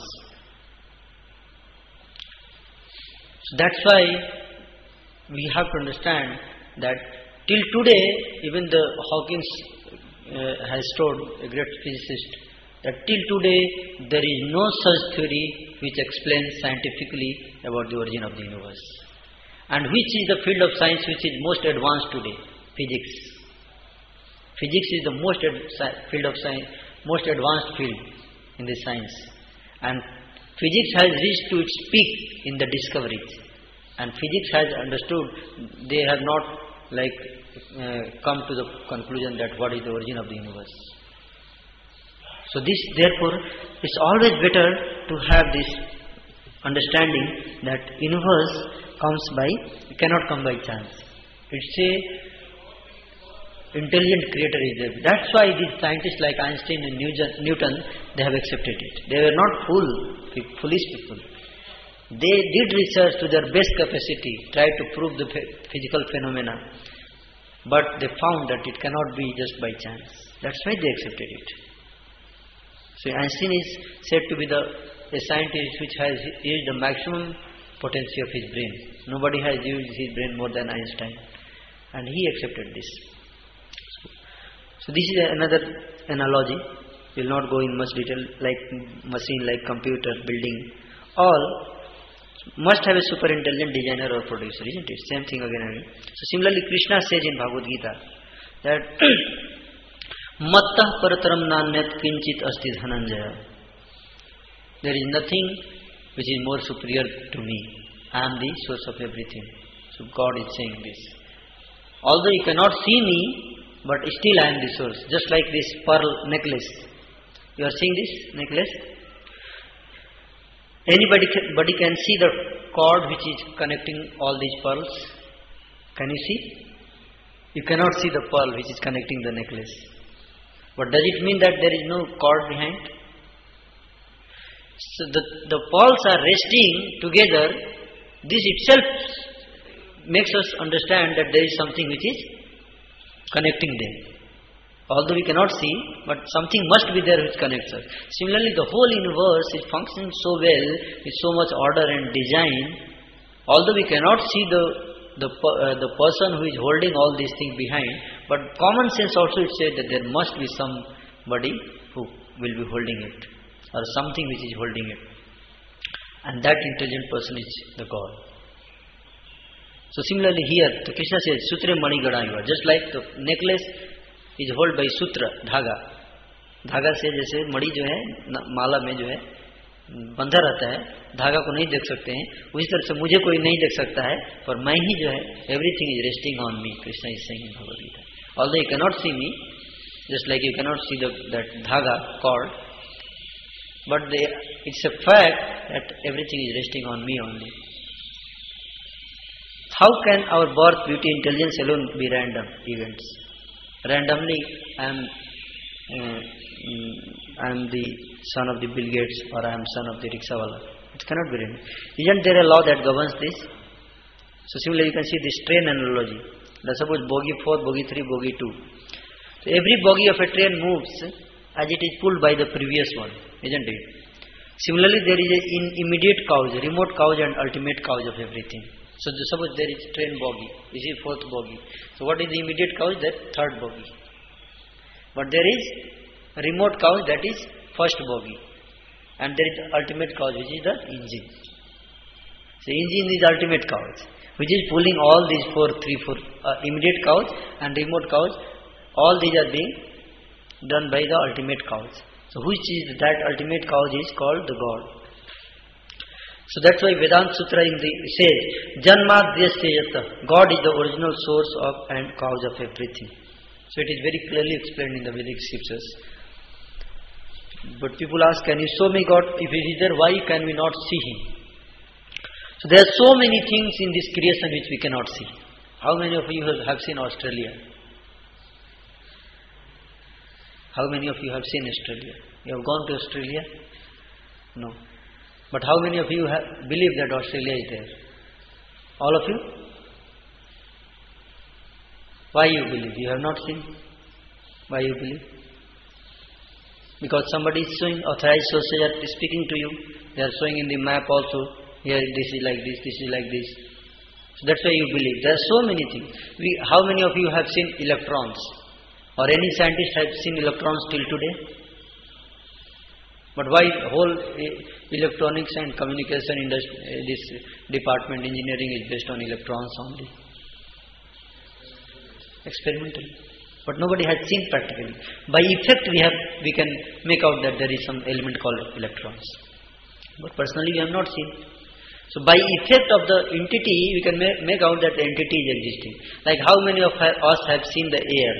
So that's why we have to understand that till today, even the Hawkins uh, has told, a great physicist, that till today there is no such theory which explains scientifically about the origin of the universe. And which is the field of science which is most advanced today? Physics. Physics is the most ad- field of science, most advanced field in the science. And physics has reached to its peak in the discoveries. And physics has understood, they have not like uh, come to the conclusion that what is the origin of the universe. So this, therefore, it's always better to have this understanding that universe comes by, it cannot come by chance. It's a intelligent creator is there. That's why these scientists like Einstein and Newton, they have accepted it. They were not fool, foolish people. They did research to their best capacity, tried to prove the physical phenomena, but they found that it cannot be just by chance. That's why they accepted it. So Einstein is said to be the a scientist which has used the maximum potency of his brain. Nobody has used his brain more than Einstein, and he accepted this. So, so this is another analogy. We will not go in much detail, like machine, like computer, building, all must have a super intelligent designer or producer, isn't it? Same thing again and again. So similarly, Krishna says in Bhagavad Gita that Mattah parataram nanyat kinchit asti dhananjaya. There is nothing which is more superior to me. I am the source of everything. So God is saying this. Although you cannot see me, but still I am the source. Just like this pearl necklace. You are seeing this necklace? Anybody can, body can see the cord which is connecting all these pearls. Can you see? You cannot see the pearl which is connecting the necklace. But does it mean that there is no cord behind? So the, the pearls are resting together. This itself makes us understand that there is something which is connecting them. Although we cannot see, but something must be there which connects us. Similarly, the whole universe is functioning so well, with so much order and design. Although we cannot see the the uh, the person who is holding all these things behind, but common sense also it says that there must be somebody who will be holding it, or something which is holding it. And that intelligent person is the God. So similarly here, the Krishna says, Sutre Mani Gadayuva. Just like the necklace is held by sutra, धागा. धागा से जैसे मणि जो है माला में जो है बंधा रहता है, धागा को नहीं देख सकते हैं, उसी तरह से मुझे कोई नहीं देख सकता है, पर मैं ही जो है, everything is resting on me. Krishna is saying in Bhagavad Gita. Although you cannot see me, just like you cannot see the, that dhaga cord, but they, it's a fact that everything is resting on me only. How can our birth, beauty, intelligence alone be random events? Randomly, I am uh, I am the son of the Bill Gates, or I am son of the rickshawala. It cannot be random. Isn't there a law that governs this? So similarly, you can see this train analogy. Now suppose bogie four, bogie three, bogie two. So every bogie of a train moves as it is pulled by the previous one, isn't it? Similarly, there is an in immediate cause, remote cause and ultimate cause of everything. So the, suppose there is train bogie, this is fourth bogie. So what is the immediate cause? That third bogie. But there is a remote cause, that is first bogie. And there is the ultimate cause, which is the engine. So engine is ultimate cause, which is pulling all these four, three, four uh, immediate cause and remote cause. All these are being done by the ultimate cause. So which is that ultimate cause is called the God. So that's why Vedanta Sutra in the says, Janmadhyasya yata. God is the original source of and cause of everything. So it is very clearly explained in the Vedic scriptures. But people ask, can you show me God? If He is there, why can we not see Him? So there are so many things in this creation which we cannot see. How many of you have seen Australia? How many of you have seen Australia? You have gone to Australia? No. But how many of you have believe that Australia is there? All of you? Why you believe? You have not seen. Why you believe? Because somebody is showing, authorized sources are speaking to you. They are showing in the map also. Here this is like this, this is like this. So that's why you believe. There are so many things. We, how many of you have seen electrons? Or any scientist have seen electrons till today? But why whole electronics and communication industry, this department, engineering, is based on electrons only? Experimentally. But nobody has seen practically. By effect we have, we can make out that there is some element called electrons. But personally we have not seen. So by effect of the entity, we can make, make out that the entity is existing. Like how many of us have seen the air?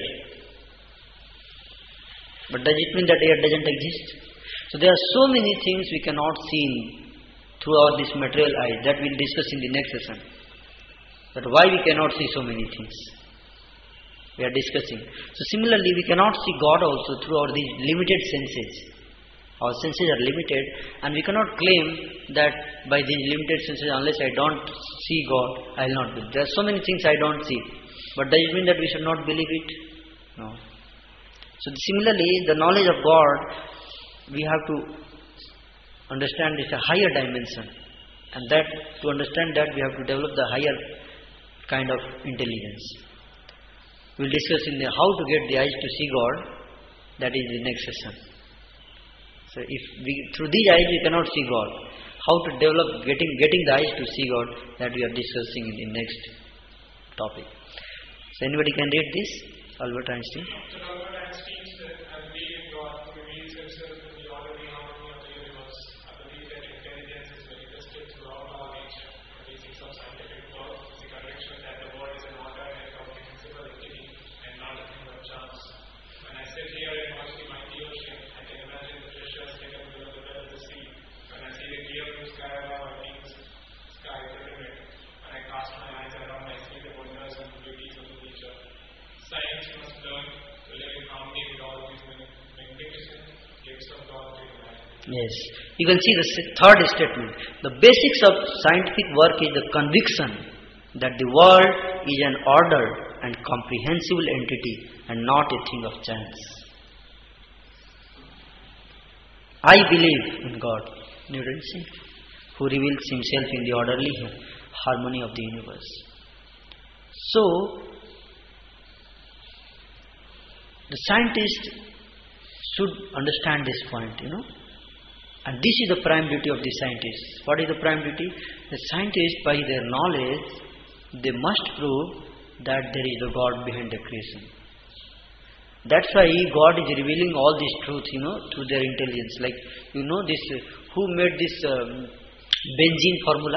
But does it mean that air doesn't exist? So there are so many things we cannot see through our this material eye, that we'll discuss in the next session. But why we cannot see so many things? We are discussing. So similarly, we cannot see God also through our these limited senses. Our senses are limited, and we cannot claim that by these limited senses, unless I don't see God, I will not believe. There are so many things I don't see. But does it mean that we should not believe it? No. So similarly, the knowledge of God, we have to understand it's a higher dimension. And that, to understand that, we have to develop the higher kind of intelligence. We will discuss in the how to get the eyes to see God. That is the next session. So if we, through these eyes we cannot see God, how to develop getting getting the eyes to see God, that we are discussing in the next topic. So anybody can read this? Albert Einstein. So Albert Einstein said, I believe in God who reveals Himself in the orderly harmony of the universe. I believe that intelligence is manifested throughout our nature. The basics of scientific work is the conviction that the world is an order and comprehensible entity and not a thing of chance. When I sit here and watch the mighty ocean, I can imagine the fishes taken below the bed of the sea. When I see the clear blue sky above, I think sky is the limit. When I cast my eyes around, I see the wonders and beauties of nature. Science must learn to live in harmony with all these magnificent gifts of God to humanity. Yes. You can see the third statement. The basics of scientific work is the conviction that the world is an ordered and comprehensible entity and not a thing of chance. I believe in God, Newton said, who reveals Himself in the orderly harmony of the universe. So, the scientists should understand this point, you know. And this is the prime duty of the scientists. What is the prime duty? The scientists, by their knowledge, they must prove that there is a God behind the creation. That's why God is revealing all this truth, you know, through their intelligence. Like, you know, this, uh, who made this um, benzene formula?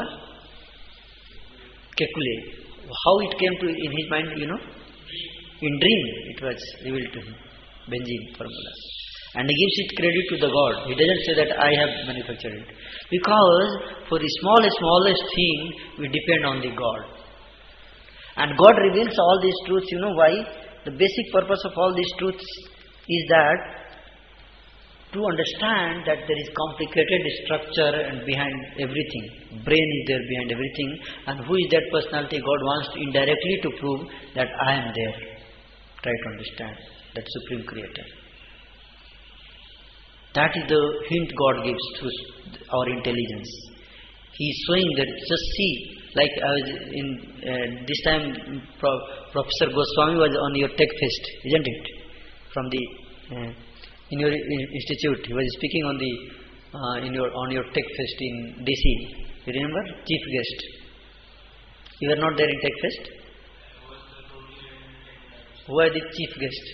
Kekule. How it came to in his mind, you know? In dream it was revealed to him. Benzene formula. And he gives it credit to the God. He doesn't say that I have manufactured it. Because for the smallest, smallest thing, we depend on the God. And God reveals all these truths, you know why? The basic purpose of all these truths is that to understand that there is complicated structure and behind everything. Brain is there behind everything. And who is that personality? God wants to indirectly to prove that I am there. Try to understand that Supreme Creator. That is the hint God gives through our intelligence. He is showing that, just see, like I was in uh, this time, Pro- Professor Goswami was on your Tech Fest, isn't it? From the uh, in your institute, he was speaking on the uh, in your on your Tech Fest in D C. You remember, chief guest. You were not there in Tech Fest. Who was the chief guest?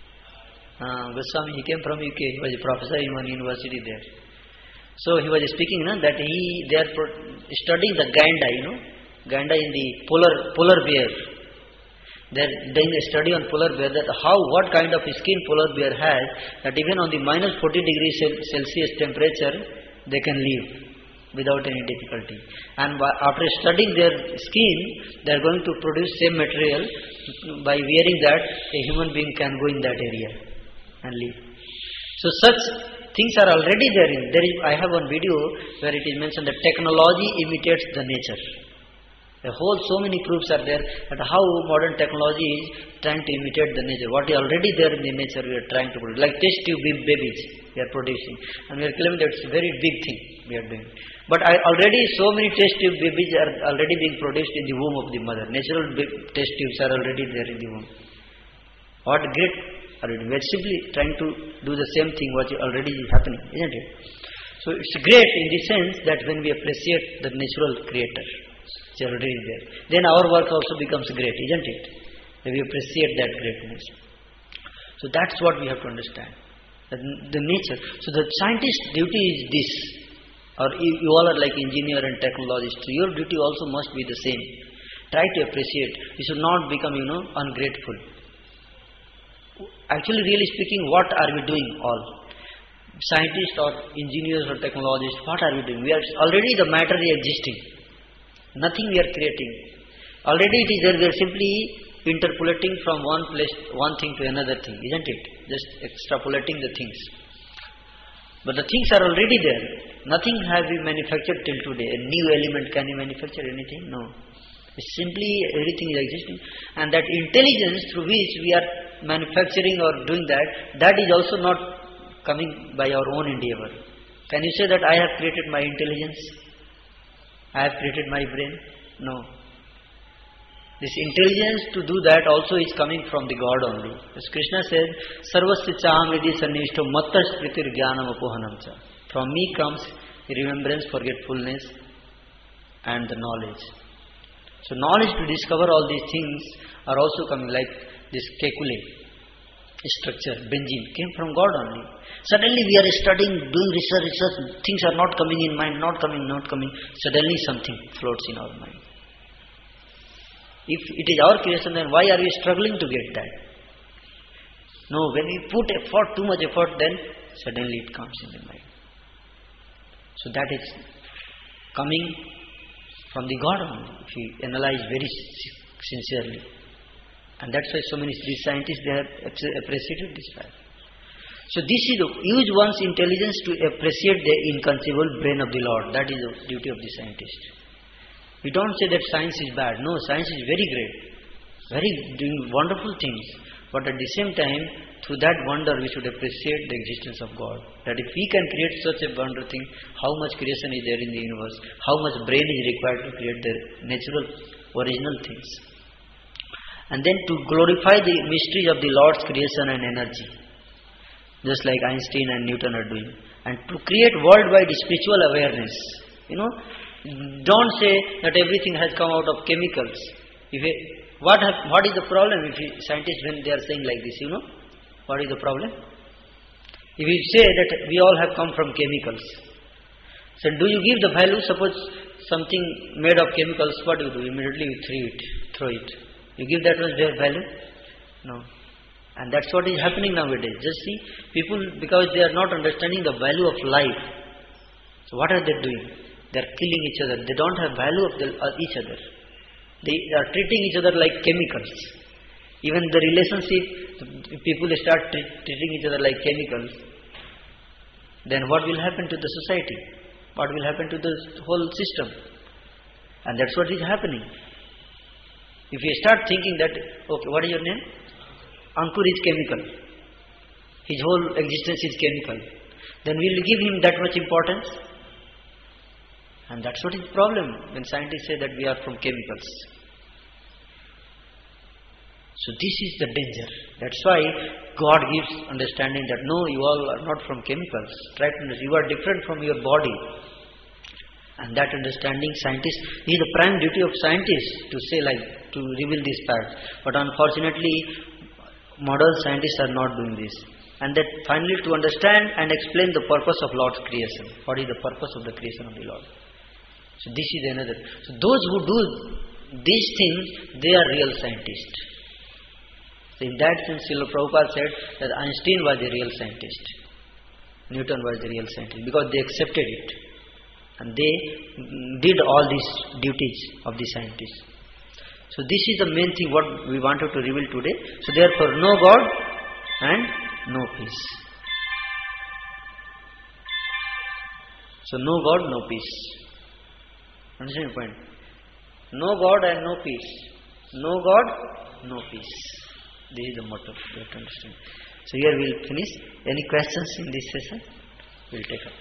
Uh, Goswami, he came from U K. He was a professor in one university there. So he was speaking, you know, that he they are pro- studying the gainda, you know, gainda in the polar polar bear. They are doing a study on polar bear, that how what kind of skin polar bear has, that even on the minus forty degrees Celsius temperature they can live without any difficulty. And after studying their skin, they are going to produce same material. By wearing that, a human being can go in that area and live. So such things are already there. In, there is, I have one video where it is mentioned that technology imitates the nature. A whole so many proofs are there that how modern technology is trying to imitate the nature. What is already there in the nature we are trying to produce. Like test tube babies we are producing. And we are claiming that it's a very big thing we are doing. But I already so many test tube babies are already being produced in the womb of the mother. Natural test tubes are already there in the womb. What great are we doing? We are simply trying to do the same thing what already is happening, isn't it? So it's great in the sense that when we appreciate the natural creator, it's already there. Then our work also becomes great, isn't it? When we appreciate that greatness. So that's what we have to understand. The, the nature. So the scientist's duty is this. Or you, you all are like engineer and technologists. So your duty also must be the same. Try to appreciate. You should not become, you know, ungrateful. Actually, really speaking, what are we doing all? Scientists or engineers or technologists, what are we doing? We are already the matter is existing. Nothing we are creating. Already it is there. We are simply interpolating from one place, one thing to another thing, isn't it? Just extrapolating the things. But the things are already there. Nothing has been manufactured till today. A new element, can you manufacture anything? No. It's simply everything is existing. And that intelligence through which we are manufacturing or doing that, that is also not coming by our own endeavor. Can you say that I have created my intelligence? I have created my brain? No. This intelligence to do that also is coming from the God only. As Krishna said, Sarvasya Chahamridi Sannishto Mattas Pritir Jnanam Apohanam Cha. From me comes remembrance, forgetfulness and the knowledge. So knowledge to discover all these things are also coming, like this Kekule structure, benzene, came from God only. Suddenly we are studying, doing research, research, things are not coming in mind, not coming, not coming. Suddenly something floats in our mind. If it is our creation, then why are we struggling to get that? No, when we put effort, too much effort, then suddenly it comes in the mind. So that is coming from the God only, if you analyze very sincerely. And that's why so many these scientists, they have appreciated this fact. So this is the use one's intelligence to appreciate the inconceivable brain of the Lord. That is the duty of the scientist. We don't say that science is bad. No, science is very great, very doing wonderful things. But at the same time, through that wonder, we should appreciate the existence of God. That if we can create such a wonder thing, how much creation is there in the universe? How much brain is required to create the natural, original things? And then to glorify the mysteries of the Lord's creation and energy. just like Einstein and Newton are doing. And to create worldwide spiritual awareness, you know, don't say that everything has come out of chemicals. If it, what have, what is the problem if you, scientists when they are saying like this, you know, what is the problem? If you say that we all have come from chemicals, so do you give the value? Suppose something made of chemicals, what do you do? Immediately you throw it, throw it. You give that much value? No. And that's what is happening nowadays. Just see, people, because they are not understanding the value of life. So what are they doing? They are killing each other. They don't have value of the, uh, each other. They are treating each other like chemicals. Even the relationship, people start tre- treating each other like chemicals. Then what will happen to the society? What will happen to the whole system? And that's what is happening. If you start thinking that, okay, what is your name? Ankur is chemical. His whole existence is chemical. Then we will give him that much importance. And that's what is the problem when scientists say that we are from chemicals. So this is the danger. That's why God gives understanding that no, you all are not from chemicals. Try to understand. You are different from your body. And that understanding, scientists, it is the prime duty of scientists to say like, to reveal these facts. But unfortunately, modern scientists are not doing this. And that finally to understand and explain the purpose of Lord's creation. What is the purpose of the creation of the Lord? So this is another. So those who do these things, they are real scientists. So in that sense, Srila Prabhupada said that Einstein was a real scientist. Newton was the real scientist because they accepted it. And they did all these duties of the scientists. So this is the main thing what we wanted to reveal today. So therefore, no God and no peace. So no God, no peace. Understand the point? No God and no peace. No God, no peace. This is the motto. You have to understand. So here we will finish. Any questions in this session? We will take up.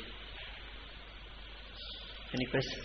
Any questions?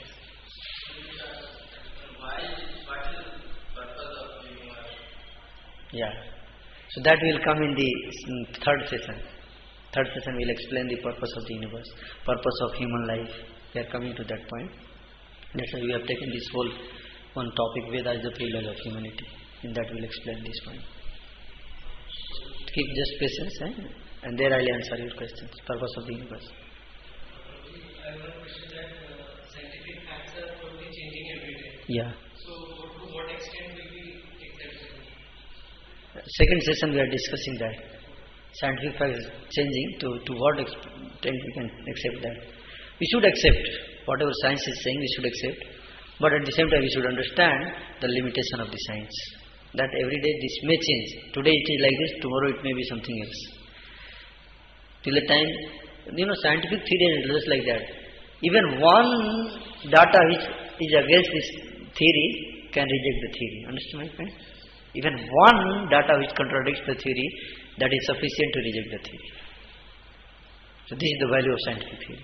Why, what is the purpose of universe? Yeah. So that will come in the third session. Third session will explain the purpose of the universe, purpose of human life. We are coming to that point. That's why we have taken this whole one topic, Veda is the privilege of humanity. In that we will explain this point. Keep just patience, eh? And there I will answer your questions. Purpose of the universe. I have a question that uh, scientific facts are totally changing every day. Yeah. So, to what extent will we accept them? Second session we are discussing that. Scientific facts is changing. To, to what extent we can accept that. We should accept. Whatever science is saying, we should accept. But at the same time, we should understand the limitation of the science. That every day this may change. Today it is like this, tomorrow it may be something else. Till the time, you know, scientific theory is just like that. Even one data which is against this theory can reject the theory. Understand my point? Even one data which contradicts the theory, that is sufficient to reject the theory. So this is the value of scientific theory.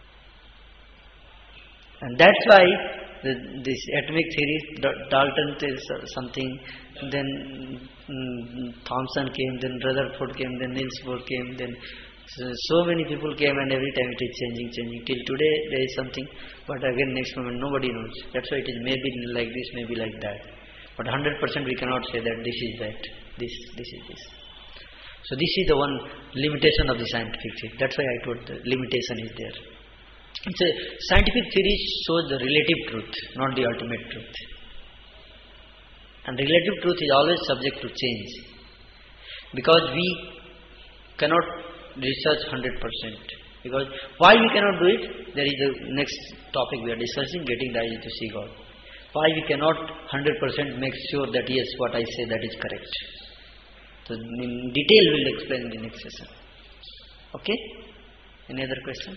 And that's why the, this atomic theory, Dalton is something, then um, Thomson came, then Rutherford came, then Niels Bohr came, then so, so many people came, and every time it is changing, changing. Till today there is something, but again next moment nobody knows. That's why it is maybe like this, maybe like that. But one hundred percent we cannot say that this is that, this, this is this. So this is the one limitation of the scientific theory. That's why I told the limitation is there. It's a scientific theory shows the relative truth, not the ultimate truth. And relative truth is always subject to change. Because we cannot research one hundred percent. Because why we cannot do it? There is the next topic we are discussing, getting the eyes to see God. Why we cannot one hundred percent make sure that yes, what I say that is correct. So in detail we will explain in the next session. Okay? Any other question?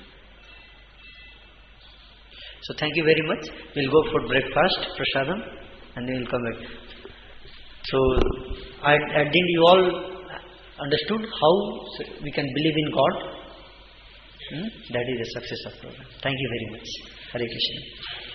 So thank you very much. We will go for breakfast, prasadam, and then we will come back. So I, I think you all understood how we can believe in God. Hmm? That is the success of program. Thank you very much. Hare Krishna.